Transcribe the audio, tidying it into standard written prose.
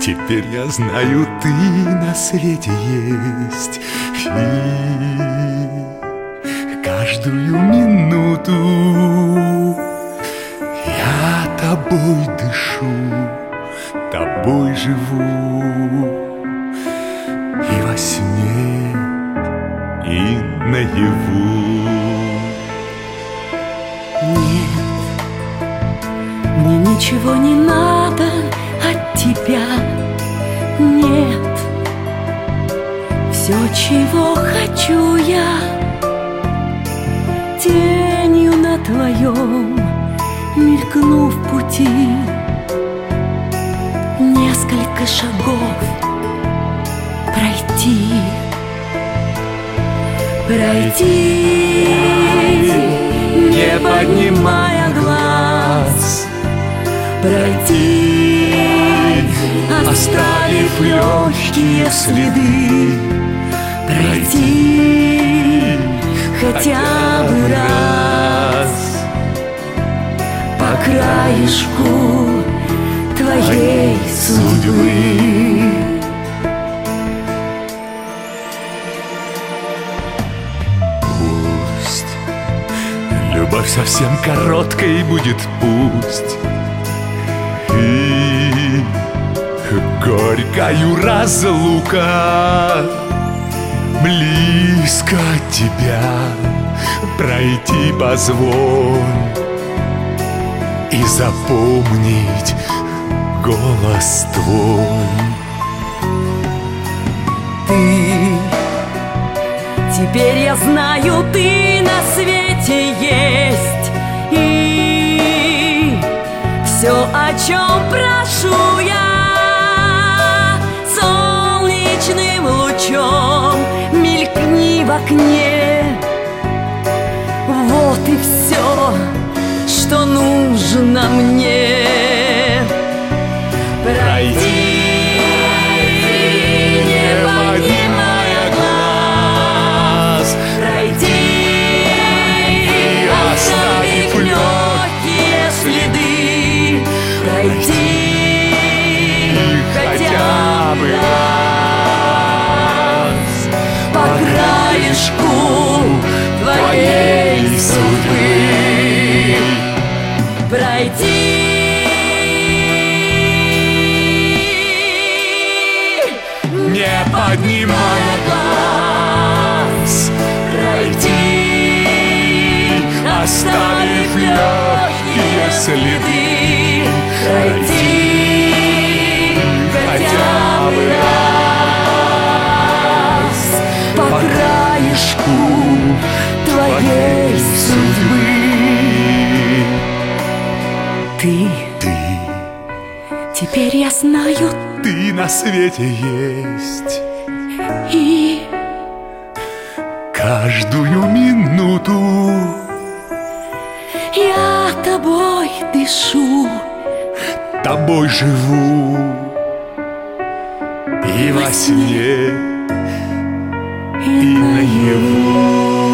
Теперь я знаю, ты на свете есть. И каждую минуту я тобой дышу, тобой живу. И во сне, и наяву. Нет, мне ничего не надо от тебя. Нет, все, чего хочу я, тенью на твоем мелькну в пути. Несколько шагов пройти, не поднимая глаз, пройти, оставив легкие следы, пройти хотя бы раз по краешку твоей судьбы. Любовь совсем короткой будет, пусть, и горькою разлука. Близко тебя пройти позволь и запомнить голос твой. Ты, теперь я знаю, ты на свете есть. И все, о чем прошу я, солнечным лучом мелькни в окне. Вот и все, что нужно мне. Пройди, хотя бы раз по краешку твоей судьбы пройти, не поднимая глаз, пройти, оставив легкие следы, пройти хотя бы раз по краешку твоей судьбы. Ты, теперь я знаю, ты на свете есть. И каждую минуту я тобой дышу, тобой живу. И во сне, и наяву.